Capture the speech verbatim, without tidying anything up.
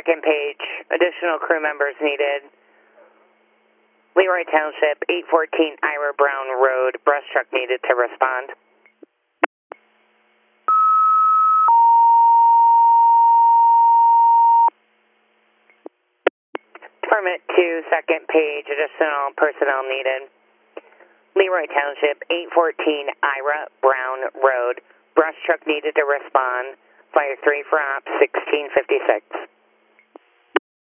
second page. Additional crew members needed. Leroy Township, eight fourteen Ira Brown Road. Brush truck needed to respond. Department two, second page. Additional personnel needed. Leroy Township, eight fourteen Ira Brown Road. Brush truck needed to respond. Fire three for ops, sixteen fifty-six.